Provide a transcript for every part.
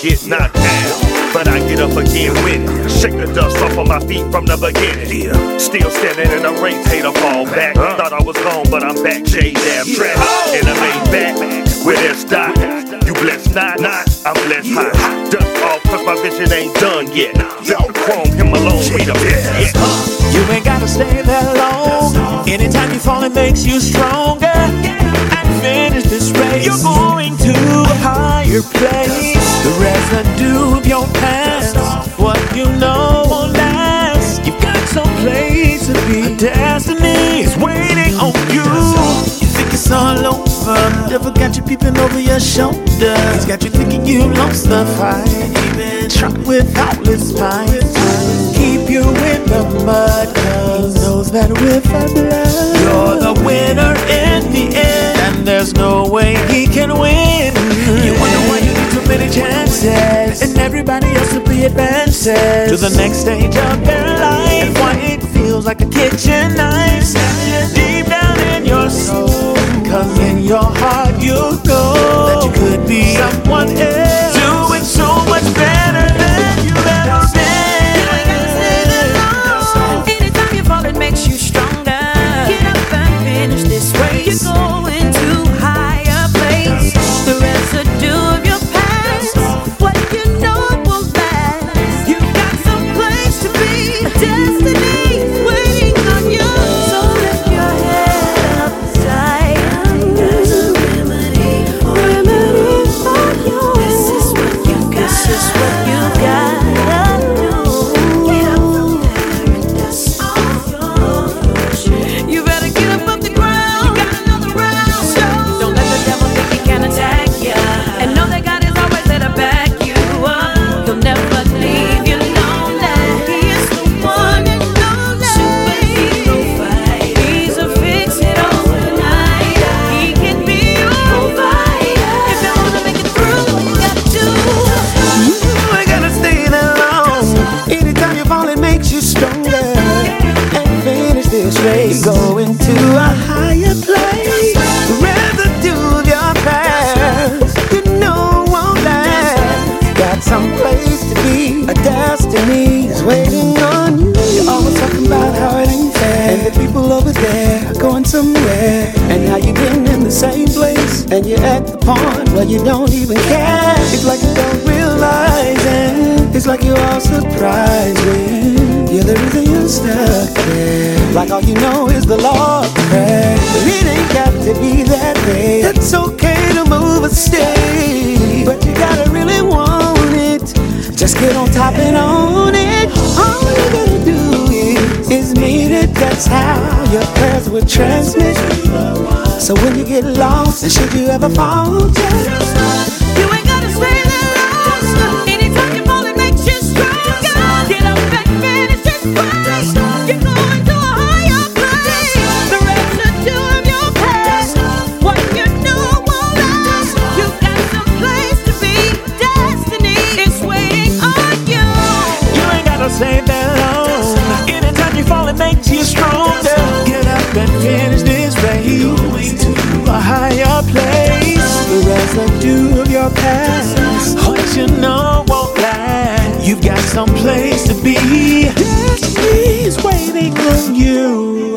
get knocked down, but I get up again with it. Shake the dust off of my feet from the beginning. Still standing in a race, hater fall back. Thought I was gone, but I'm back. J-Dab track in a laid back with that stock. You blessed not, I'm blessed hot. Dust off, cause my vision ain't done yet. Flip the chrome, him alone, we the best yet. You ain't gotta stay that long. Anytime you fall, it makes you stronger. And finish this race, you're going to a higher place. The residue of your past, what you know won't last. You've got some place to be. Destiny is waiting on you. You think it's all over, never got you peeping over your shoulder. He's got you thinking you lost the fight. You've been trying with countless fights. Keep you in the mud, cause he knows that with a blood you're the winner in the end, and there's no way he can win. You wonder why you need too many chances, and everybody else will be advances to the next stage of their life. And why it feels like a kitchen knife deep down in your soul, cause in your heart you know that you could be someone else, doing so much better than you've ever been. Makes you stronger. Get up and finish this race. You're going to a higher place. The residue of your past, what you know will last. You've got some place to be. A destiny waiting on you. So lift your head up high. There's a remedy for you. This is what you got. This is what you got. You're going to a higher place. The residue of your past, you know won't last. Got some place to be. A destiny is waiting on you. You're always talking about how it ain't fair, and the people over there are going somewhere, and how you've been in the same place, and you're at the point where you don't even care. It's like you don't realize it. It's like you're all surprised when you're the reason you're stuck there. Like all you know is the law of prayer. But it ain't got to be that way. It's okay to move a state, but you gotta really want it. Just get on top and own it. All you gotta do is mean it. That's how your prayers will transmit. So when you get lost, and should you ever fall, just you ain't gotta stay there long. Anytime you fall, it makes you stronger. Get up and finish this race. You're going to a higher place. The residue of your past, what you know won't last. You've got some place to be. Destiny is waiting on you. You ain't gotta stay that long. Anytime you fall, it makes you stronger. Get up and finish this race. Going to a higher place. The residue of your past, what you know won't last. You've got some place to be. Destiny is waiting on you.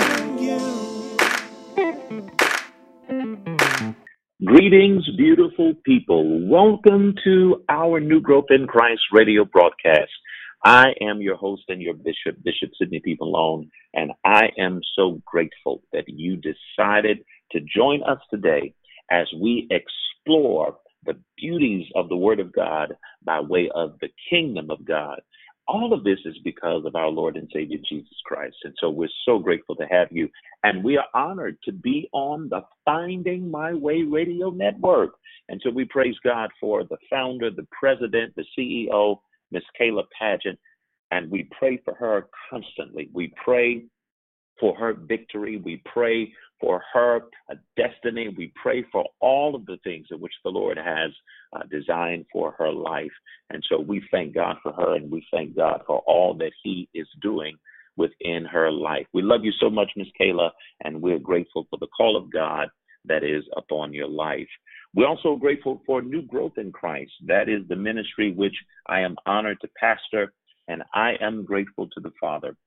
Greetings, beautiful people. Welcome to our New Growth in Christ radio broadcast. I am your host and your bishop, Bishop Sidney P. Malone, and I am so grateful that you decided to join us today as we explore the beauties of the Word of God by way of the kingdom of God. All of this is because of our Lord and Savior, Jesus Christ. And so we're so grateful to have you. And we are honored to be on the Finding My Way radio network. And so we praise God for the founder, the president, the CEO, Miss Kayla Pageant. And we pray for her constantly. We pray for her victory. We pray for her destiny. We pray for all of the things in which the Lord has designed for her life. And so we thank God for her, and we thank God for all that he is doing within her life. We love you so much, Miss Kayla, and we're grateful for the call of God that is upon your life. We're also grateful for New Growth in Christ. That is the ministry which I am honored to pastor, and I am grateful to the Father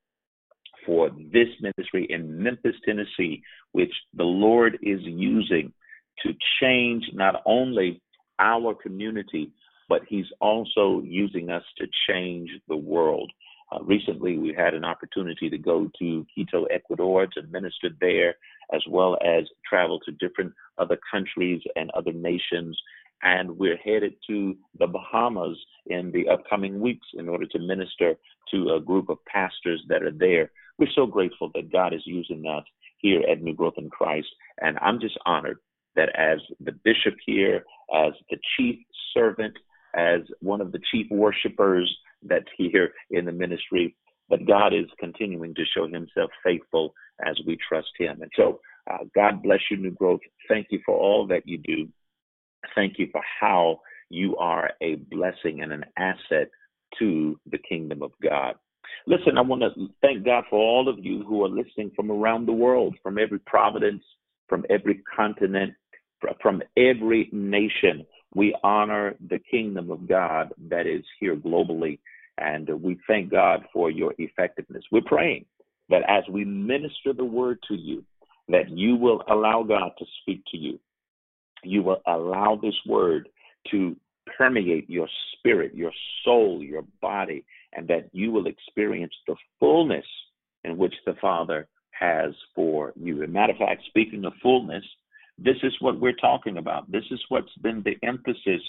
for this ministry in Memphis, Tennessee, which the Lord is using to change not only our community, but He's also using us to change the world. Recently, we had an opportunity to go to Quito, Ecuador, to minister there, as well as travel to different other countries and other nations. And we're headed to the Bahamas in the upcoming weeks in order to minister to a group of pastors that are there. We're so grateful that God is using us here at New Growth in Christ. And I'm just honored that as the bishop here, as the chief servant, as one of the chief worshipers that's here in the ministry, that God is continuing to show Himself faithful as we trust Him. And so God bless you, New Growth. Thank you for all that you do. Thank you for how you are a blessing and an asset to the kingdom of God. Listen, I want to thank God for all of you who are listening from around the world, from every province, from every continent, from every nation. We honor the kingdom of God that is here globally, and we thank God for your effectiveness. We're praying that as we minister the word to you, that you will allow God to speak to you. You will allow this word to permeate your spirit, your soul, your body, and that you will experience the fullness in which the Father has for you. As a matter of fact, speaking of fullness, this is what we're talking about. This is what's been the emphasis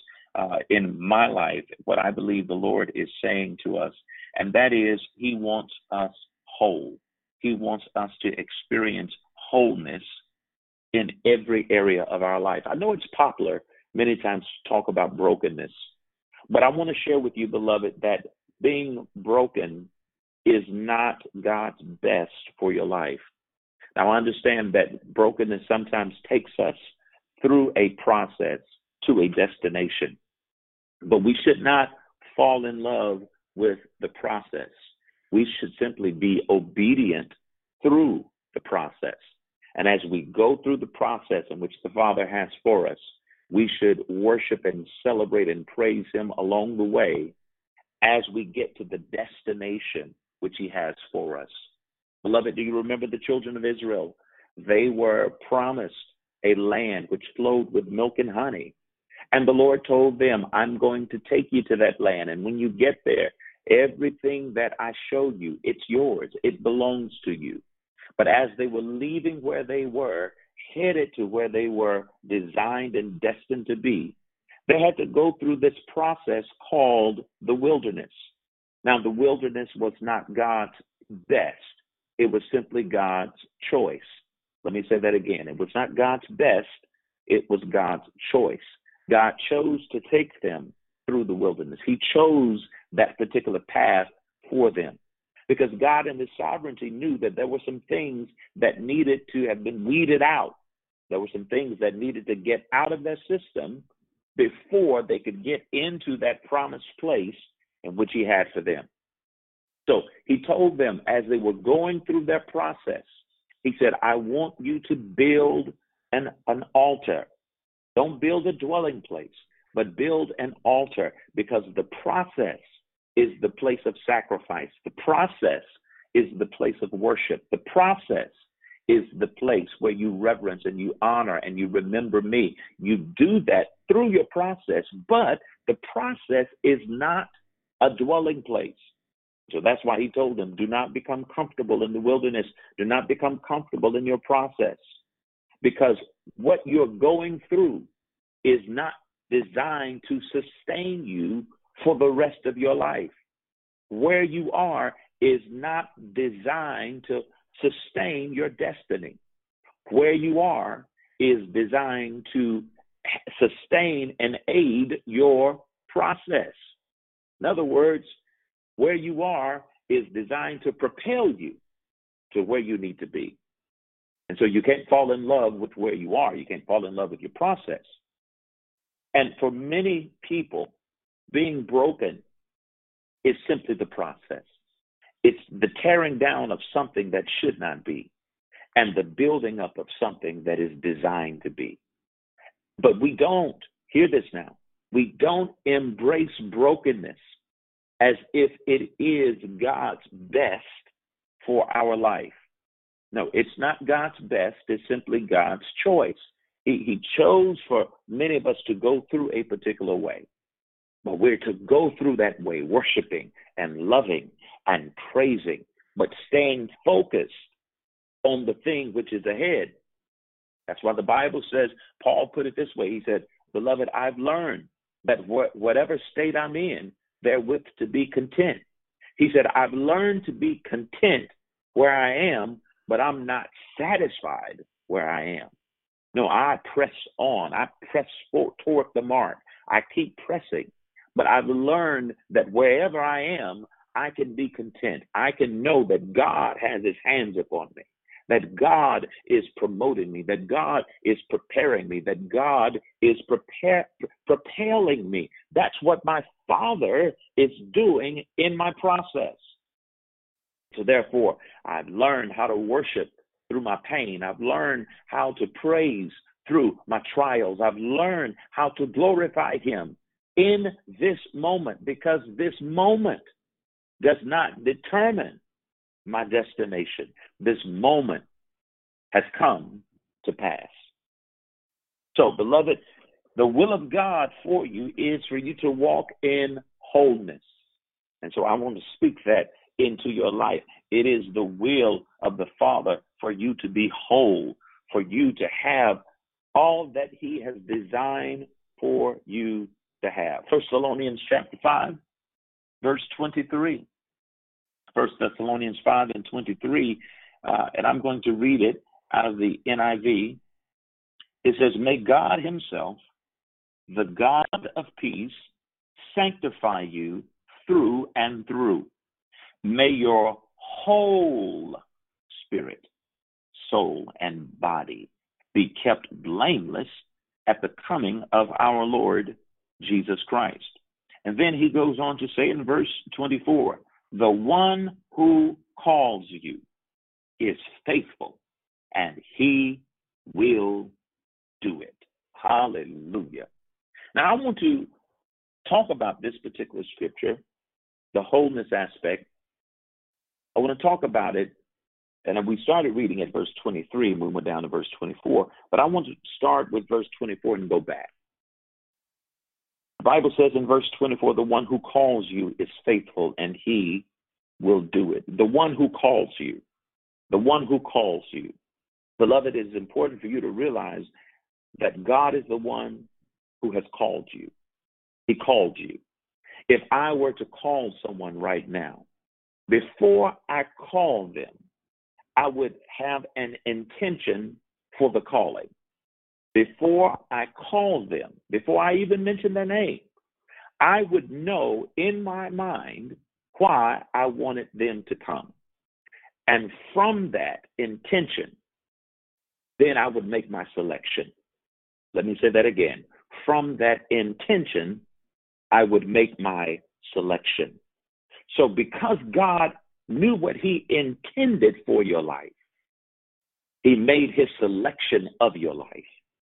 in my life, what I believe the Lord is saying to us, and that is He wants us whole. He wants us to experience wholeness in every area of our life. I know it's popular many times to talk about brokenness, but I want to share with you, beloved, that being broken is not God's best for your life. Now, I understand that brokenness sometimes takes us through a process to a destination, but we should not fall in love with the process. We should simply be obedient through the process. And as we go through the process in which the Father has for us, we should worship and celebrate and praise Him along the way as we get to the destination which He has for us. Beloved, do you remember the children of Israel? They were promised a land which flowed with milk and honey. And the Lord told them, I'm going to take you to that land. And when you get there, everything that I showed you, it's yours. It belongs to you. But as they were leaving where they were, headed to where they were designed and destined to be, they had to go through this process called the wilderness. Now, the wilderness was not God's best. It was simply God's choice. Let me say that again. It was not God's best. It was God's choice. God chose to take them through the wilderness. He chose that particular path for them because God in His sovereignty knew that there were some things that needed to have been weeded out. There were some things that needed to get out of their system before they could get into that promised place in which He had for them. So He told them as they were going through their process, He said, I want you to build an altar. Don't build a dwelling place, but build an altar, because the process is the place of sacrifice. The process is the place of worship. The process is the place where you reverence and you honor and you remember me. You do that through your process, but the process is not a dwelling place. So that's why He told them, do not become comfortable in the wilderness. Do not become comfortable in your process, because what you're going through is not designed to sustain you for the rest of your life. Where you are is not designed to sustain your destiny. Where you are is designed to sustain and aid your process. In other words, where you are is designed to propel you to where you need to be. And so you can't fall in love with where you are. You can't fall in love with your process. And for many people, being broken is simply the process. It's the tearing down of something that should not be and the building up of something that is designed to be. But we don't, hear this now, we don't embrace brokenness as if it is God's best for our life. No, it's not God's best. It's simply God's choice. He chose for many of us to go through a particular way. But we're to go through that way, worshiping and loving and praising, but staying focused on the thing which is ahead. That's why the Bible says, Paul put it this way. He said, beloved, I've learned that whatever state I'm in, therewith to be content. He said, I've learned to be content where I am, but I'm not satisfied where I am. No, I press on. I press toward the mark. I keep pressing. But I've learned that wherever I am, I can be content. I can know that God has his hands upon me, that God is promoting me, that God is preparing me, that God is propelling me. That's what my Father is doing in my process. So therefore, I've learned how to worship through my pain. I've learned how to praise through my trials. I've learned how to glorify him in this moment, because this moment does not determine my destination. This moment has come to pass. So, beloved, the will of God for you is for you to walk in wholeness. And so I want to speak that into your life. It is the will of the Father for you to be whole, for you to have all that he has designed for you to have. 1 Thessalonians chapter 5, verse 23. 1 Thessalonians 5 and 23, and I'm going to read it out of the NIV. It says, may God himself, the God of peace, sanctify you through and through. May your whole spirit, soul, and body be kept blameless at the coming of our Lord Jesus Christ. And then he goes on to say in verse 24, the one who calls you is faithful, and he will do it. Hallelujah. Now, I want to talk about this particular scripture, the wholeness aspect. I want to talk about it, and we started reading at verse 23, and we went down to verse 24, but I want to start with verse 24 and go back. The Bible says in verse 24, the one who calls you is faithful, and he will do it. The one who calls you, the one who calls you. Beloved, it is important for you to realize that God is the one who has called you. He called you. If I were to call someone right now, before I call them, I would have an intention for the calling. Before I call them, before I even mention their name, I would know in my mind why I wanted them to come. And from that intention, then I would make my selection. Let me say that again. From that intention, I would make my selection. So because God knew what he intended for your life, he made his selection of your life,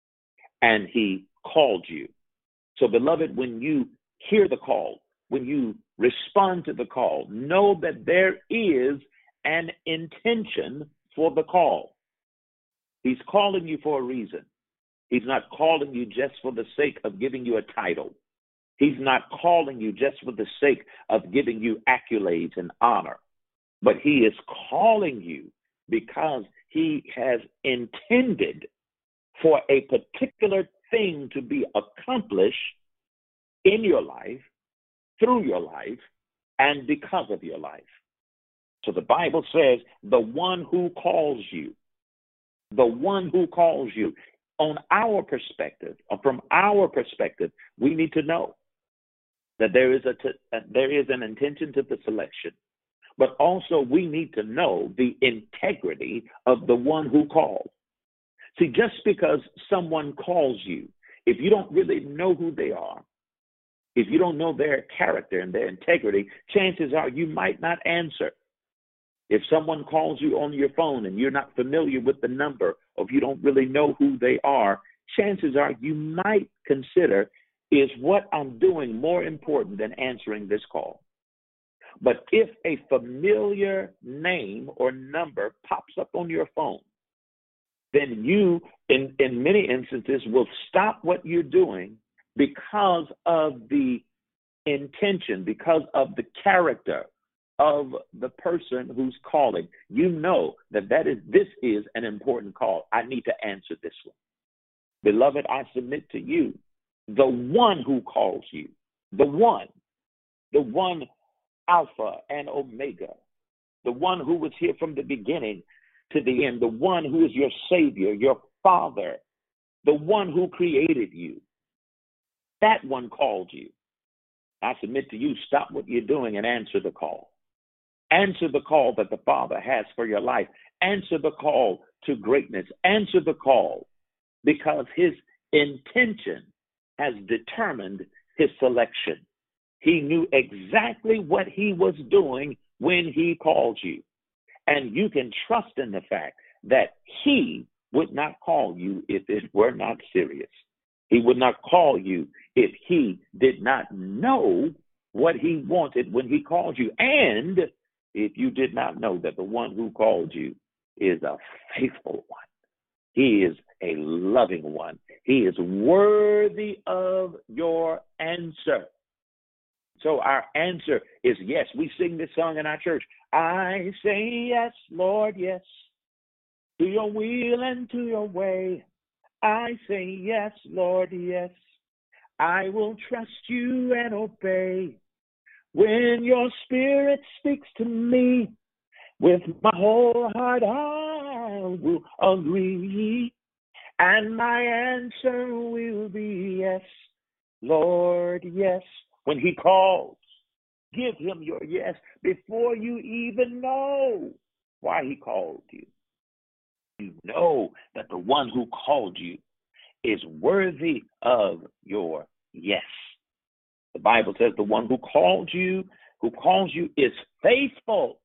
and he called you. So, beloved, when you hear the call, when you respond to the call, know that there is an intention for the call. He's calling you for a reason. He's not calling you just for the sake of giving you a title. He's not calling you just for the sake of giving you accolades and honor. But he is calling you because he has intended for a particular thing to be accomplished in your life, through your life, and because of your life. So the Bible says, the one who calls you, the one who calls you. On our perspective, or from our perspective, we need to know that there is an intention to the selection, but also we need to know the integrity of the one who called. See, just because someone calls you, if you don't really know who they are, if you don't know their character and their integrity, chances are you might not answer. If someone calls you on your phone and you're not familiar with the number, or if you don't really know who they are, chances are you might consider, is what I'm doing more important than answering this call? But if a familiar name or number pops up on your phone, then you, in many instances, will stop what you're doing because of the intention, because of the character of the person who's calling. You know that this is an important call. I need to answer this one. Beloved, I submit to you, the one who calls you, the one Alpha and Omega, the one who was here from the beginning to the end, the one who is your Savior, your Father, the one who created you. That one called you. I submit to you, stop what you're doing and answer the call. Answer the call that the Father has for your life. Answer the call to greatness. Answer the call, because his intention has determined his selection. He knew exactly what he was doing when he called you. And you can trust in the fact that he would not call you if it were not serious. He would not call you if he did not know what he wanted when he called you. And if you did not know that the one who called you is a faithful one. He is a loving one. He is worthy of your answer. So our answer is yes. We sing this song in our church. I say yes, Lord, yes, to your will and to your way. I say yes, Lord, yes. I will trust you and obey. When your spirit speaks to me, with my whole heart I will agree. And my answer will be yes, Lord, yes. When he calls, give him your yes before you even know why he called you. You know that the one who called you is worthy of your yes. The Bible says the one who calls you is faithful.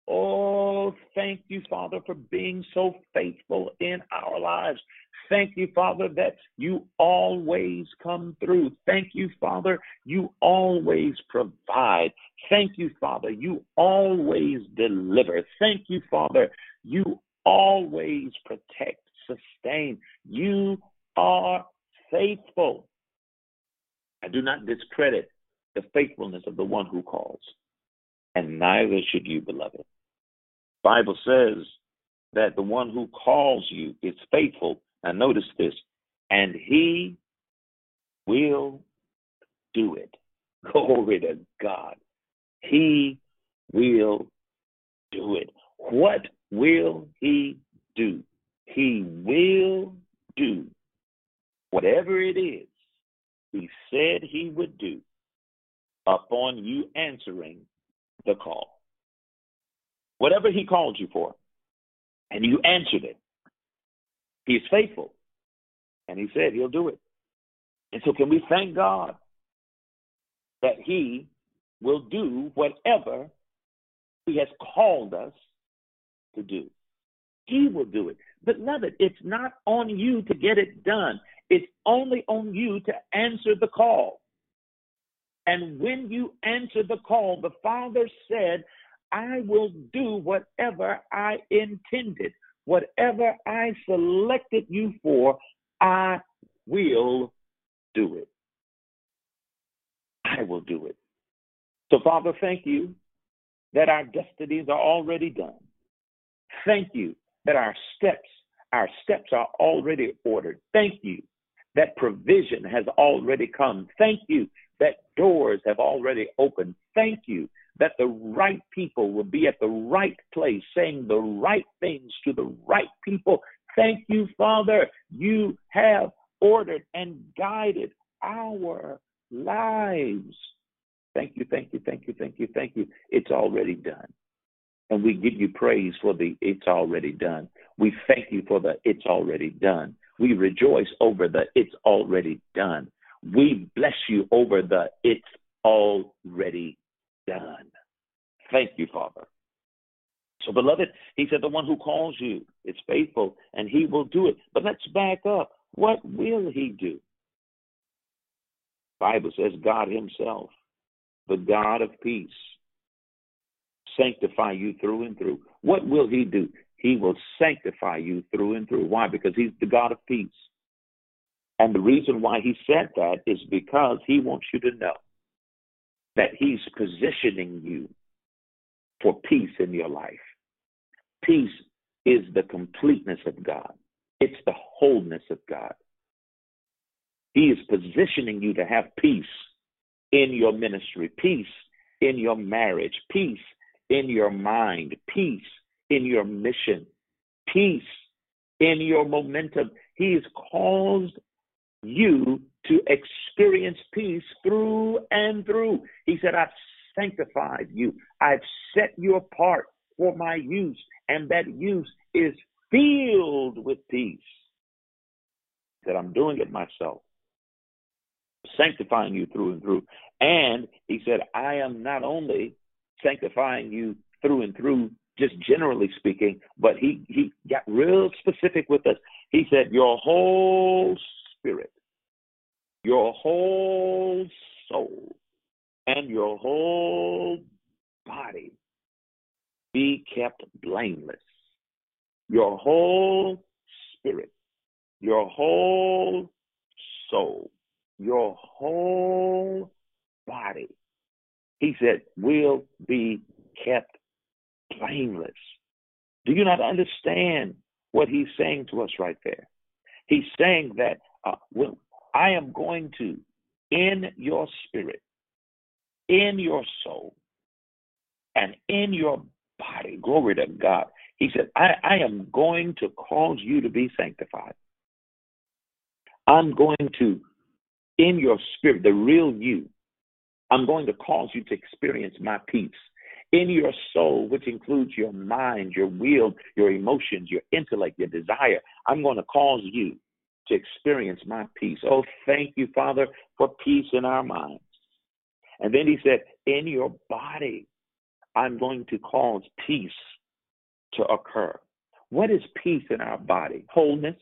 Oh, thank you, Father, for being so faithful in our lives. Thank you, Father, that you always come through. Thank you, Father, you always provide. Thank you, Father, you always deliver. Thank you, Father, you always protect, sustain. You are faithful. I do not discredit the faithfulness of the one who calls, and neither should you, beloved. The Bible says that the one who calls you is faithful. Now notice this, and he will do it. Glory to God. He will do it. What will he do? He will do whatever it is he said he would do upon you answering the call. Whatever he called you for, and you answered it, he's faithful. And he said he'll do it. And so can we thank God that he will do whatever he has called us to do. He will do it. Beloved, it's not on you to get it done. It's only on you to answer the call. And when you answer the call, the Father said, I will do whatever I intended. Whatever I selected you for, I will do it. I will do it. So, Father, thank you that our destinies are already done. Thank you that our steps are already ordered. Thank you that provision has already come. Thank you that doors have already opened. Thank you that the right people will be at the right place, saying the right things to the right people. Thank you, Father. You have ordered and guided our lives. Thank you, thank you, thank you, thank you, thank you. It's already done. And we give you praise for the it's already done. We thank you for the it's already done. We rejoice over the it's already done. We bless you over the it's already done. Thank you, Father. So, beloved, he said the one who calls you is faithful, and he will do it. But let's back up. What will he do? Bible says God himself, the God of peace, sanctify you through and through. What will he do? He will sanctify you through and through. Why? Because he's the God of peace. And the reason why he said that is because he wants you to know that he's positioning you for peace in your life. Peace is the completeness of God. It's the wholeness of God. He is positioning you to have peace in your ministry, peace in your marriage, peace in your mind, peace in your mission, peace in your momentum. He has caused you to experience peace through and through. He said, I've sanctified you. I've set you apart for my use, and that use is filled with peace. That I'm doing it myself, sanctifying you through and through. And he said, I am not only sanctifying you through and through, just generally speaking, but he got real specific with us. He said, your whole spirit, your whole soul, and your whole body be kept blameless. Your whole spirit, your whole soul, your whole body, he said, will be kept blameless. Do you not understand what he's saying to us right there? He's saying that I am going to, in your spirit, in your soul, and in your body, glory to God. He said, I am going to cause you to be sanctified. I'm going to, in your spirit, the real you, I'm going to cause you to experience my peace. In your soul, which includes your mind, your will, your emotions, your intellect, your desire, I'm going to cause you to experience my peace. Oh, thank you, Father, for peace in our minds. And then he said, in your body, I'm going to cause peace to occur. What is peace in our body? Wholeness,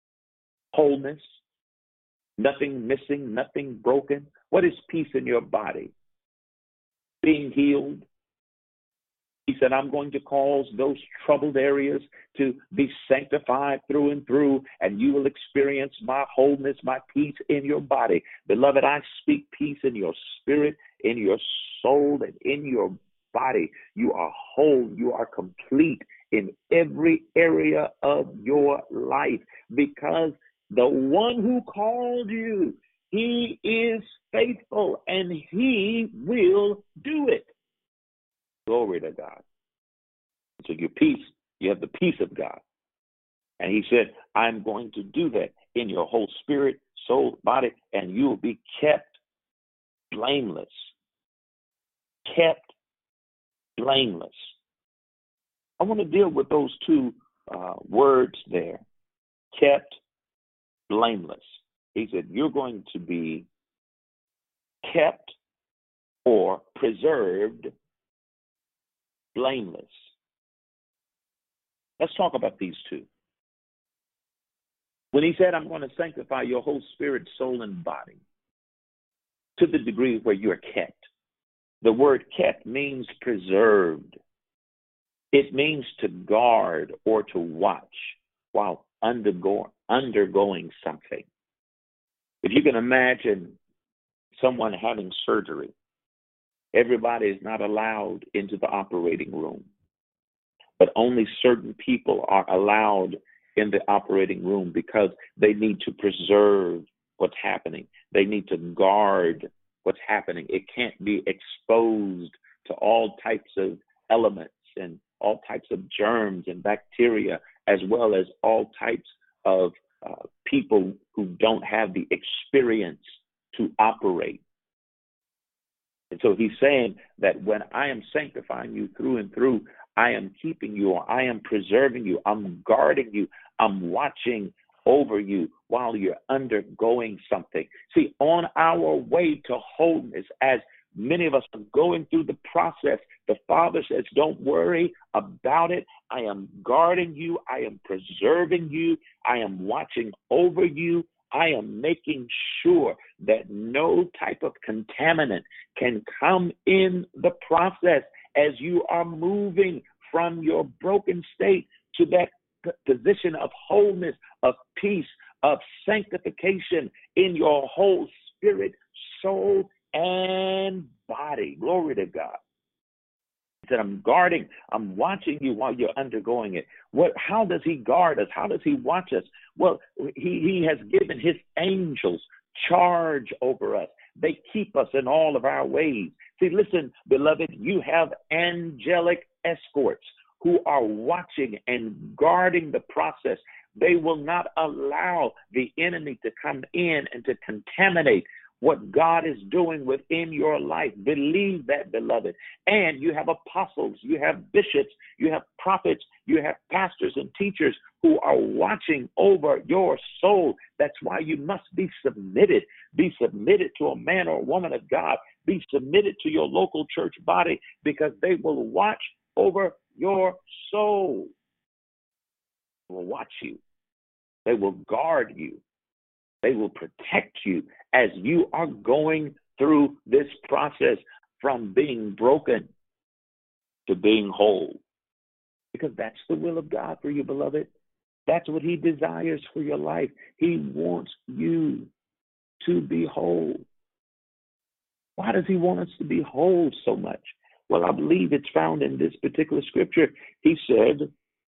nothing missing, nothing broken. What is peace in your body? Being healed. He said, I'm going to cause those troubled areas to be sanctified through and through, and you will experience my wholeness, my peace in your body. Beloved, I speak peace in your spirit, in your soul, and in your body. You are whole. You are complete in every area of your life, because the one who called you, he is faithful, and he will do it. Glory to God. So your peace, you have the peace of God. And he said, I'm going to do that in your whole spirit, soul, body, and you will be kept blameless. Kept blameless. I want to deal with those two words there. Kept blameless. He said, you're going to be kept or preserved blameless. Let's talk about these two. When he said, I'm going to sanctify your whole spirit, soul, and body to the degree where you're kept. The word kept means preserved. It means to guard or to watch while undergoing something. If you can imagine someone having surgery, everybody is not allowed into the operating room, but only certain people are allowed in the operating room because they need to preserve what's happening. They need to guard what's happening. It can't be exposed to all types of elements and all types of germs and bacteria, as well as all types of people who don't have the experience to operate. And so he's saying that when I am sanctifying you through and through, I am keeping you, I am preserving you, I'm guarding you, I'm watching over you while you're undergoing something. See, on our way to wholeness, as Many of us are going through the process. The Father says, don't worry about it. I am guarding you. I am preserving you. I am watching over you. I am making sure that no type of contaminant can come in the process as you are moving from your broken state to that position of wholeness, of peace, of sanctification in your whole spirit, soul, and body. Glory to God. He said, I'm guarding, I'm watching you while you're undergoing it. How does he guard us? How does he watch us? Well, he has given his angels charge over us. They keep us in all of our ways. See, listen, beloved, you have angelic escorts who are watching and guarding the process. They will not allow the enemy to come in and to contaminate what God is doing within your life. Believe that, beloved. And you have apostles, you have bishops, you have prophets, you have pastors and teachers who are watching over your soul. That's why you must be submitted. Be submitted to a man or a woman of God. Be submitted to your local church body, because they will watch over your soul. They will watch you. They will guard you. They will protect you as you are going through this process from being broken to being whole. Because that's the will of God for you, beloved. That's what he desires for your life. He wants you to be whole. Why does he want us to be whole so much? Well, I believe it's found in this particular scripture. He said,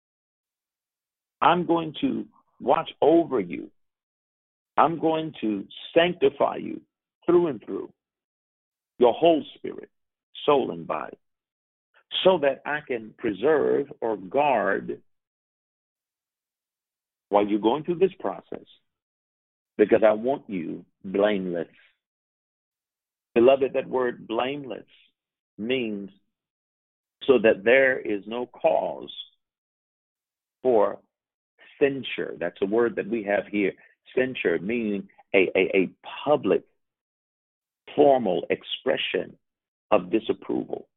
I'm going to watch over you. I'm going to sanctify you through and through, your whole spirit, soul, and body, so that I can preserve or guard while you're going through this process, because I want you blameless. Beloved, that word blameless means so that there is no cause for censure. That's a word that we have here. Censure, meaning a public, formal expression of disapproval.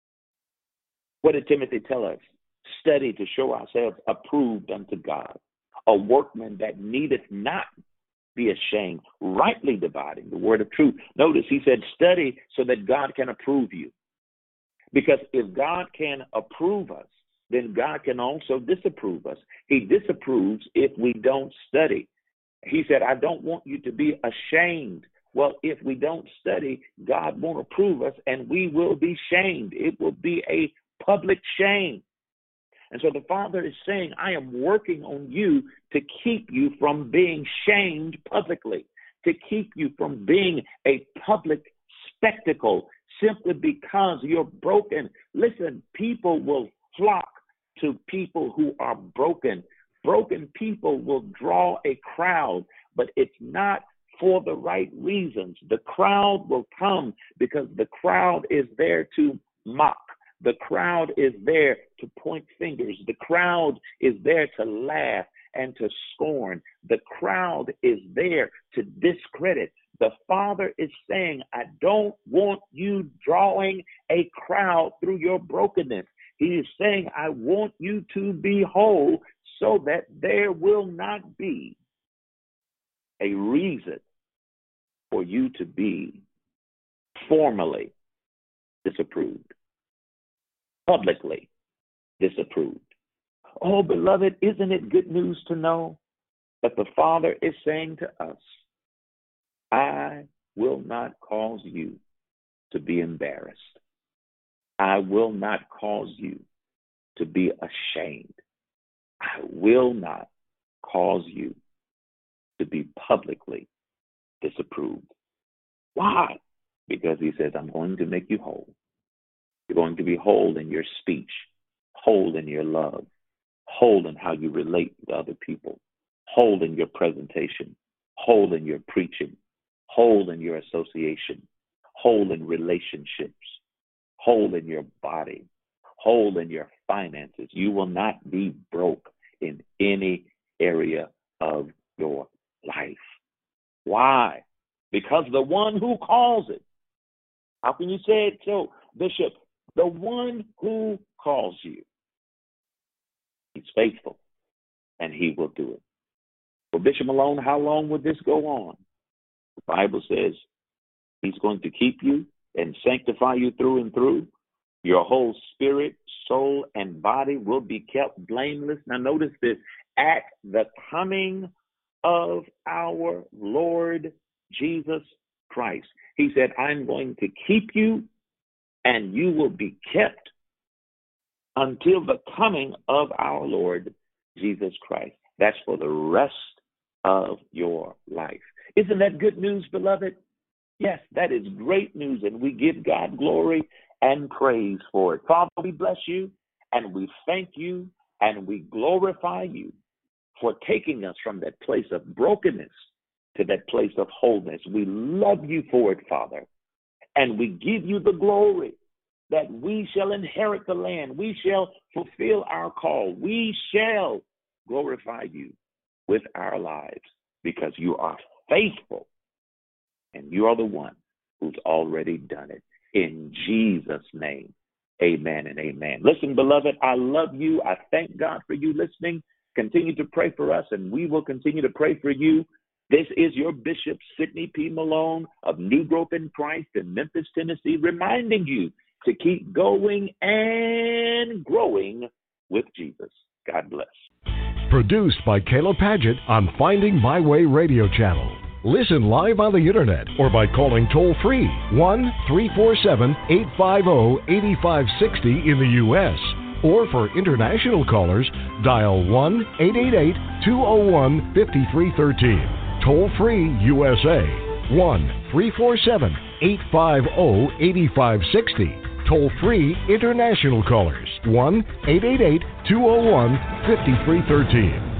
What did Timothy tell us? Study to show ourselves approved unto God, a workman that needeth not be ashamed, rightly dividing the word of truth. Notice he said, study so that God can approve you. Because if God can approve us, then God can also disapprove us. He disapproves if we don't study. He said, I don't want you to be ashamed. Well, if we don't study, God won't approve us, and we will be shamed. It will be a public shame. And so the Father is saying, I am working on you to keep you from being shamed publicly, to keep you from being a public spectacle simply because you're broken. Listen, people will flock to people who are broken. Broken people will draw a crowd, but it's not for the right reasons. The crowd will come because the crowd is there to mock. The crowd is there to point fingers. The crowd is there to laugh and to scorn. The crowd is there to discredit. The Father is saying, I don't want you drawing a crowd through your brokenness. He is saying, I want you to be whole so that there will not be a reason for you to be formally disapproved, publicly disapproved. Oh, beloved, isn't it good news to know that the Father is saying to us, I will not cause you to be embarrassed. I will not cause you to be ashamed. I will not cause you to be publicly disapproved. Why? Because he says, I'm going to make you whole. You're going to be whole in your speech, whole in your love, whole in how you relate to other people, whole in your presentation, whole in your preaching, whole in your association, whole in relationships, whole in your body, whole in your finances. You will not be broke in any area of your life. Why? Because the one who calls it How can you say it so, Bishop? The one who calls you, he's faithful, and he will do it. Well, Bishop Malone, how long will this go on? The Bible says he's going to keep you and sanctify you through and through. Your whole spirit, soul, and body will be kept blameless. Now notice this, at the coming of our Lord Jesus Christ. He said, I'm going to keep you and you will be kept until the coming of our Lord Jesus Christ. That's for the rest of your life. Isn't that good news, beloved? Yes, that is great news, and we give God glory and praise for it. Father, we bless you, and we thank you, and we glorify you for taking us from that place of brokenness to that place of wholeness. We love you for it, Father, and we give you the glory that we shall inherit the land. We shall fulfill our call. We shall glorify you with our lives because you are faithful, and you are the one who's already done it. In Jesus' name, amen and amen. Listen, beloved, I love you. I thank God for you listening. Continue to pray for us, and we will continue to pray for you. This is your Bishop Sidney P. Malone of New Growth in Christ in Memphis, Tennessee, reminding you to keep going and growing with Jesus. God bless. Produced by Caleb Padgett on Finding My Way radio channel. Listen live on the internet or by calling toll-free 1-347-850-8560 in the U.S. Or for international callers, dial 1-888-201-5313. Toll-free USA, 1-347-850-8560. Toll-free international callers, 1-888-201-5313.